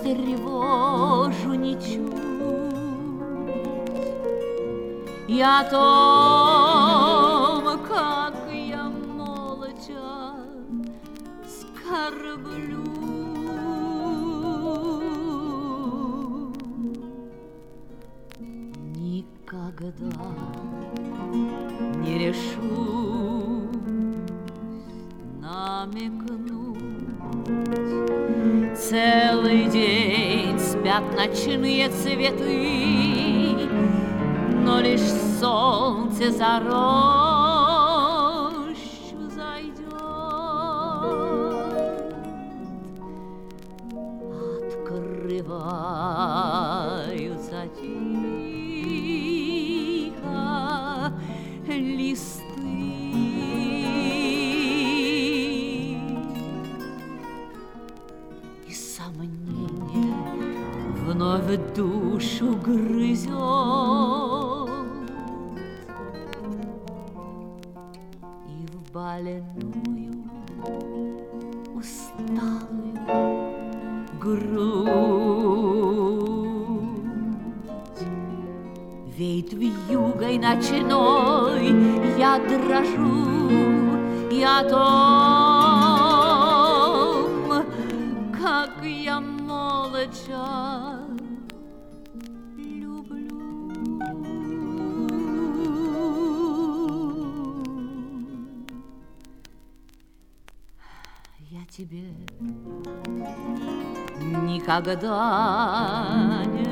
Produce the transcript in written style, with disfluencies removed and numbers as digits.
тревожу ничуть. И о том, как я молча скорблю. Никогда не решусь намекнуть. Целый день спят ночные цветы, но лишь солнце за рощу зайдет, открываются тихо листы, и сомнение вновь душу грызет. Больную, усталую грудь веет вьюгой ночной, я дрожу и о том, как я молча тебе никогда не